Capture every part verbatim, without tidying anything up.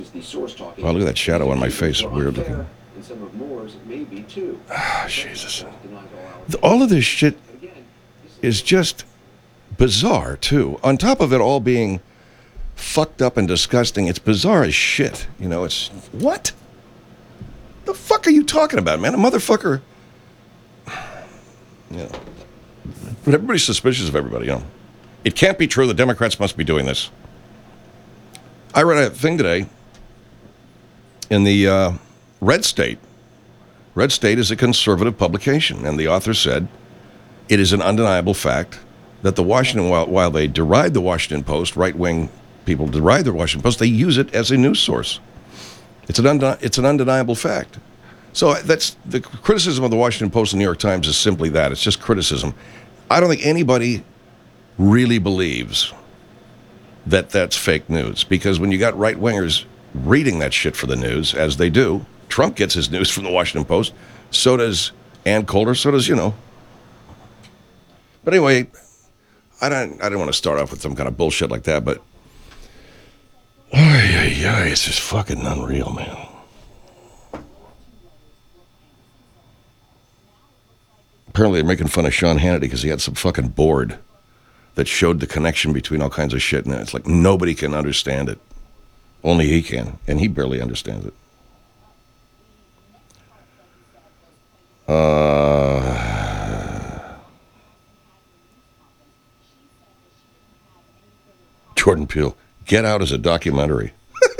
Wow, look at that shadow on my face. Weird looking. Ah, Jesus. The, all of this shit is just bizarre, too. On top of it all being fucked up and disgusting, it's bizarre as shit. You know, it's... What? The fuck are you talking about, man? A motherfucker... You know. But everybody's suspicious of everybody, you know. It can't be true. The Democrats must be doing this. I read a thing today in the uh, Red State. Red State is a conservative publication, and the author said, it is an undeniable fact that the Washington, while, while they deride the Washington Post, right-wing people deride the Washington Post, they use it as a news source. It's an, unde- it's an undeniable fact. So that's the criticism of the Washington Post and New York Times is simply that. It's just criticism. I don't think anybody really believes that that's fake news, because when you got right-wingers reading that shit for the news, as they do, Trump gets his news from the Washington Post, so does Ann Coulter, so does, you know. But anyway, I don't I don't want to start off with some kind of bullshit like that, but ay, ay, ay, it's just fucking unreal, man. Apparently they're making fun of Sean Hannity because he had some fucking board that showed the connection between all kinds of shit, and it's like nobody can understand it. Only he can, and he barely understands it. Uh, Jordan Peele, Get Out is a documentary.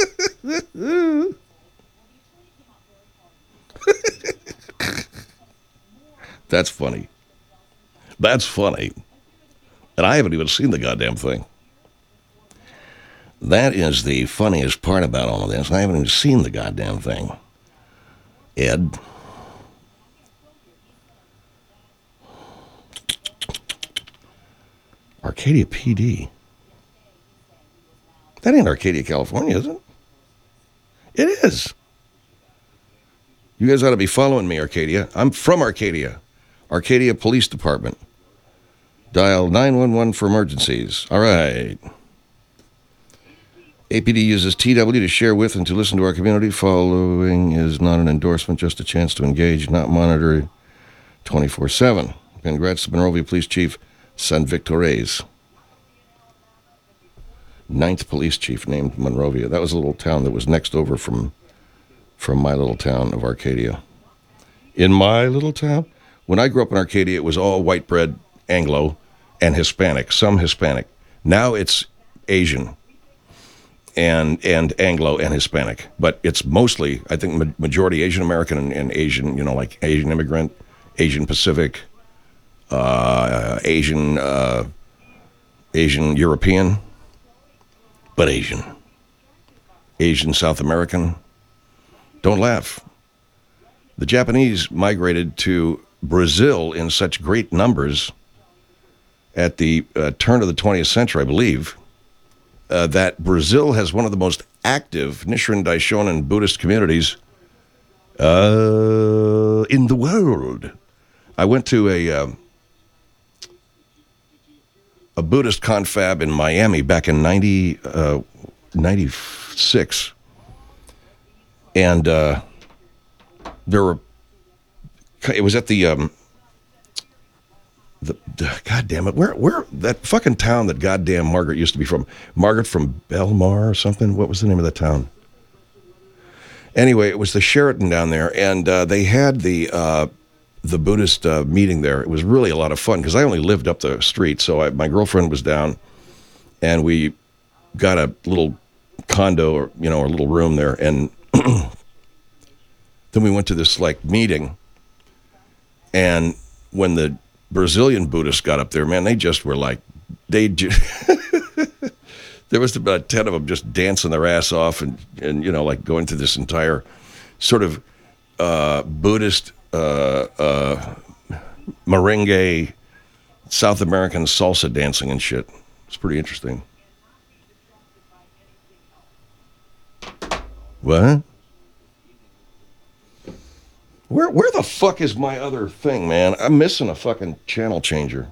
That's funny. That's funny. And I haven't even seen the goddamn thing. That is the funniest part about all of this. I haven't even seen the goddamn thing. Ed. Arcadia P D. That ain't Arcadia, California, is it? It is. You guys ought to be following me, Arcadia. I'm from Arcadia. Arcadia Police Department. Dial nine one one for emergencies. All right. A P D uses T W to share with and to listen to our community. Following is not an endorsement, just a chance to engage, not monitor twenty-four seven. Congrats to Monrovia Police Chief San Victorez. Ninth Police Chief named Monrovia. That was a little town that was next over from, from my little town of Arcadia. In my little town? When I grew up in Arcadia, it was all white bread, Anglo, and Hispanic, some Hispanic. Now it's Asian. And and Anglo and Hispanic, but it's mostly, I think, majority Asian American and, and Asian, you know, like Asian immigrant, Asian Pacific, uh, Asian uh, Asian European, but Asian, Asian South American. Don't laugh. The Japanese migrated to Brazil in such great numbers at the uh, turn of the twentieth century, I believe. Uh, that Brazil has one of the most active Nichiren Daishonin Buddhist communities uh, in the world. I went to a uh, a Buddhist confab in Miami back in ninety, uh, ninety-six, and uh, there were. It was at the. Um, The, God damn it, where, where, that fucking town that goddamn Margaret used to be from, Margaret from Belmar or something, what was the name of the town? Anyway, it was the Sheraton down there, and uh, they had the uh, the Buddhist uh, meeting there. It was really a lot of fun, because I only lived up the street, so I, my girlfriend was down, and we got a little condo, or, you know, or a little room there, and then we went to this, like, meeting, and when the Brazilian Buddhists got up there, man, they just were like, they just, there was about ten of them just dancing their ass off and, and you know, like going through this entire sort of uh, Buddhist uh, uh, merengue, South American salsa dancing and shit. It's pretty interesting. What? Where where the fuck is my other thing, man? I'm missing a fucking channel changer.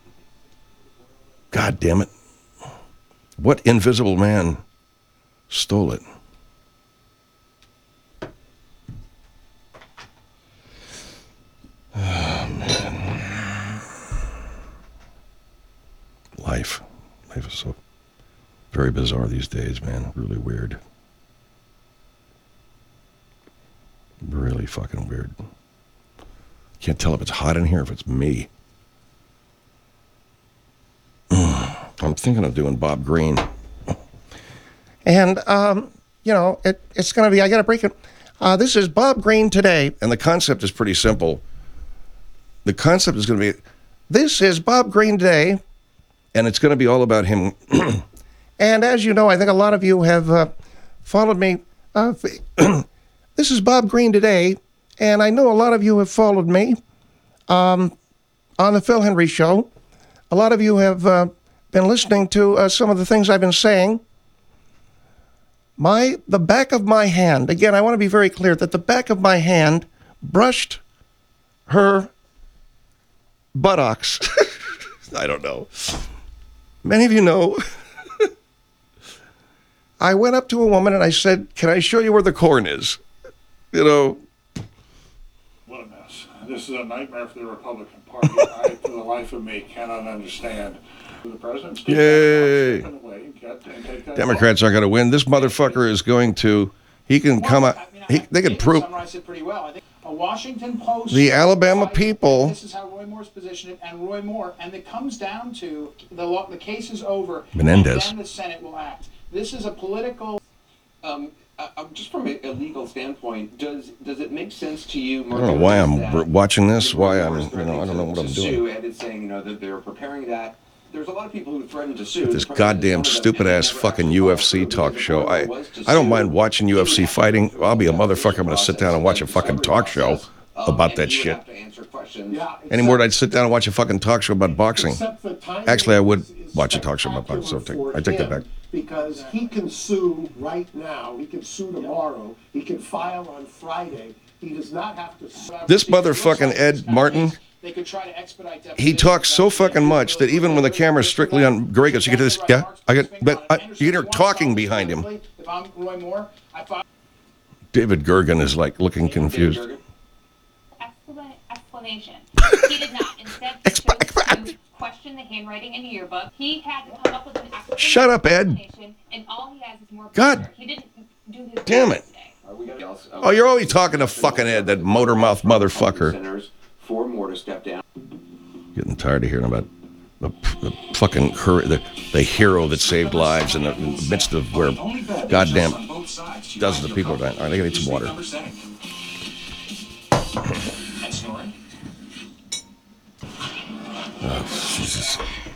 God damn it. What invisible man stole it? Life is so very bizarre these days, man. Really weird. Really fucking weird. Can't tell if it's hot in here or if it's me. I'm thinking of doing Bob Greene. And, um, you know, it, it's going to be, I got to break it. Uh, this is Bob Greene Today. And the concept is pretty simple. The concept is going to be, this is Bob Greene Today. And it's going to be all about him. And as you know, I think a lot of you have uh, followed me. Uh, this is Bob Greene Today. And I know a lot of you have followed me um, on the Phil Hendrie Show. A lot of you have uh, been listening to uh, some of the things I've been saying. My the back of my hand, again, I want to be very clear that the back of my hand brushed her buttocks. I don't know. Many of you know. I went up to a woman and I said, can I show you where the corn is? You know. What a mess. This is a nightmare for the Republican Party. I, for the life of me, cannot understand. The president. Yay. Democrats aren't going to win. This motherfucker is going to, he can well, come out, I mean, he, they can prove. It pretty well. I think a Washington Post. The Alabama people. This is how Roy Moore's positioned it, and Roy Moore, and it comes down to the law, the case is over. Menendez. And then the Senate will act. This is a political. Um, uh, just from a, a legal standpoint, does does it make sense to you? I don't know why I'm watching this. Why I'm, you know, I don't know what I'm doing. And it's saying, you know, that they're preparing that. There's a lot of people who threaten to sue. This goddamn stupid ass fucking U F C talk show. I I don't mind watching U F C fighting. I'll be a motherfucker. I'm gonna sit down and watch a fucking talk show about that shit. Any more than I'd sit down and watch a fucking talk show about boxing. Actually, I would watch a talk show about boxing. So I take that back. Because he can sue right now. He can sue tomorrow. He can file on Friday. He does not have to. This motherfucking Ed Martin. They could try to expedite that. He talks so fucking much that even when the camera's strictly on Greg, you get to this, yeah, I get, but I, you get her talking behind him. If I'm Roy Moore, I thought David Gergen is like looking confused. Explanation. He did not. Instead, he chose to question the handwriting in the yearbook. He had to come up with an explanation. Shut up, Ed. And all he has is more. God. He didn't do his. Damn it. Oh, you're always talking to fucking Ed, that motor mouth motherfucker. For Moore to step down. Getting tired of hearing about the, the fucking the, the hero that saved lives in the, in the midst of where goddamn dozens of people are dying. All right, I gotta get some water. Oh, Jesus.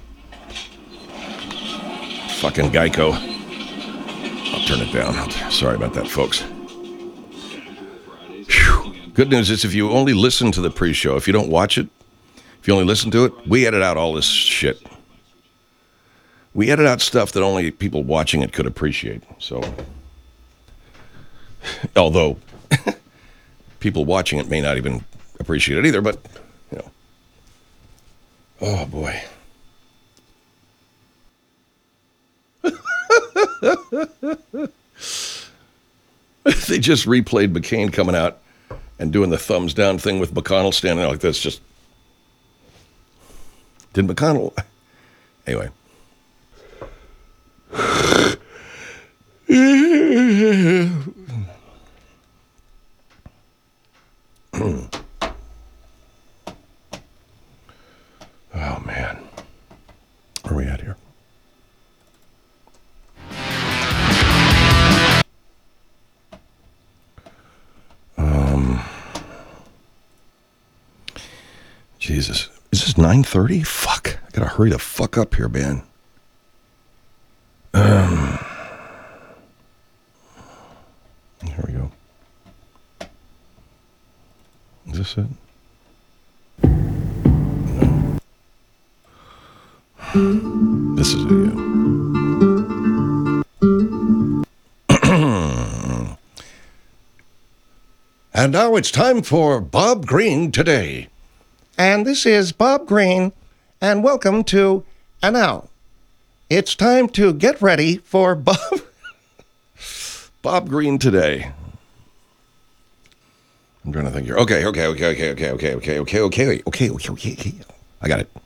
Fucking Geico. I'll turn it down. Sorry about that, folks. Whew. Good news is if you only listen to the pre-show, if you don't watch it, if you only listen to it, we edit out all this shit. We edit out stuff that only people watching it could appreciate. So, although people watching it may not even appreciate it either, but, you know. Oh, boy. They just replayed McCain coming out and doing the thumbs down thing with McConnell standing there like this. Just did McConnell anyway. Oh man, where are we at here? Um, Jesus, is this nine thirty? Fuck, I gotta hurry the fuck up here, man. Um, here we go. Is this it? No. This is it, yeah. And now it's time for Bob Greene Today. And this is Bob Greene, and welcome to, and now, it's time to get ready for Bob, Bob Greene Today. I'm trying to think here. Okay, okay, okay, okay, okay, okay, okay, okay, okay, okay, okay, okay. I got it.